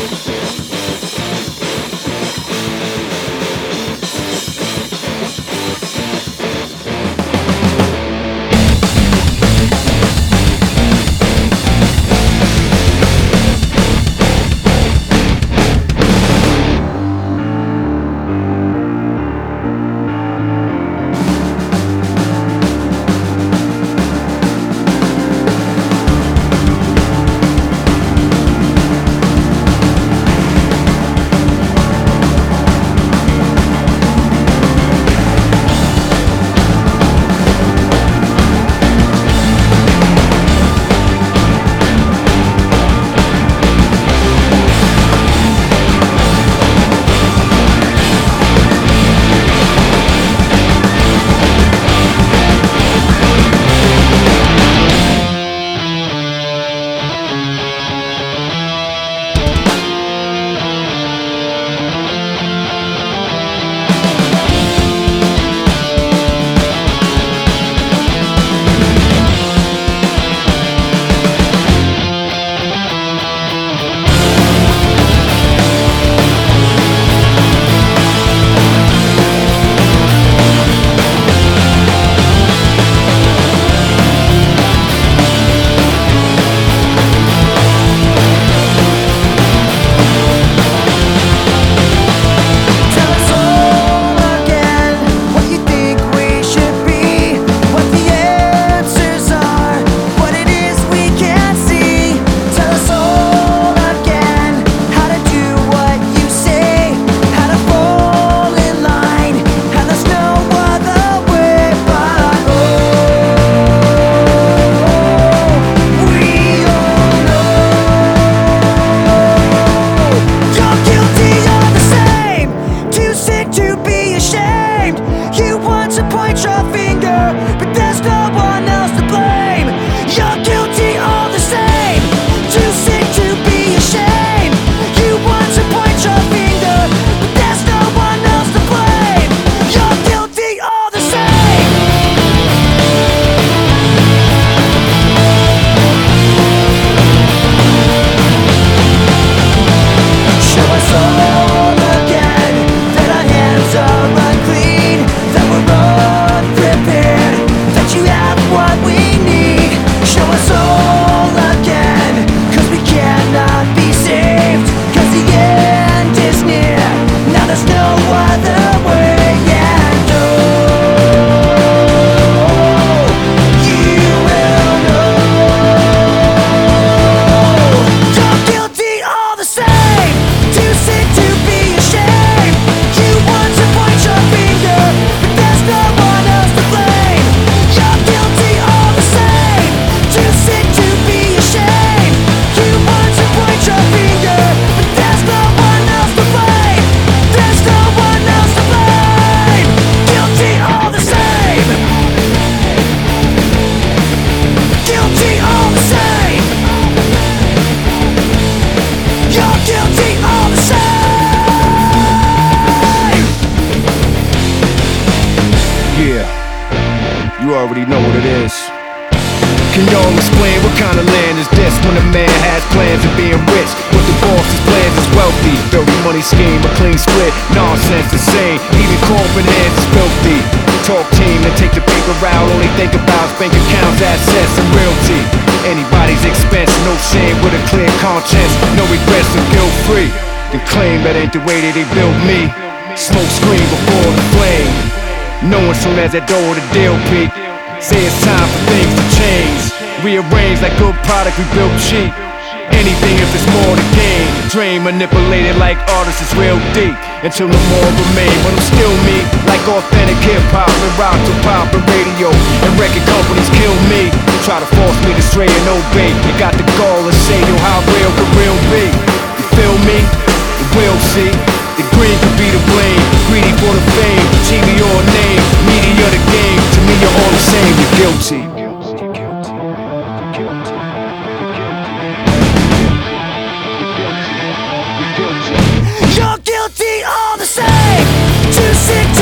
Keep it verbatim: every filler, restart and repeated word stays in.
You already know what it is. Can y'all explain what kind of land is this when a man has plans of being rich, but the boss's plans is wealthy? Dirty money scheme, a clean split, nonsense insane. Even corporate hands is filthy. Talk team and take the paper out, only think about bank accounts, assets, and realty. Anybody's expense, no shame with a clear conscience, no regrets and guilt free. They claim that ain't the way that they built me. Smoke screen before the flame, knowing soon as that door the deal peak. Say it's time for things to change, rearrange like good product we built cheap. Anything if it's more to gain. Drain manipulated like artists is real deep, until no more remain. But I'm still me, like authentic hip-hop and rock to pop and radio, and record companies kill me. Try to force me to stray and obey. You got the gall to say, yo, how real could real be? You feel me? You will see. The green could be the blame, greedy for the fame, T V or name, media the game. To me you're all the same, you're guilty. You're guilty all the same. Too sick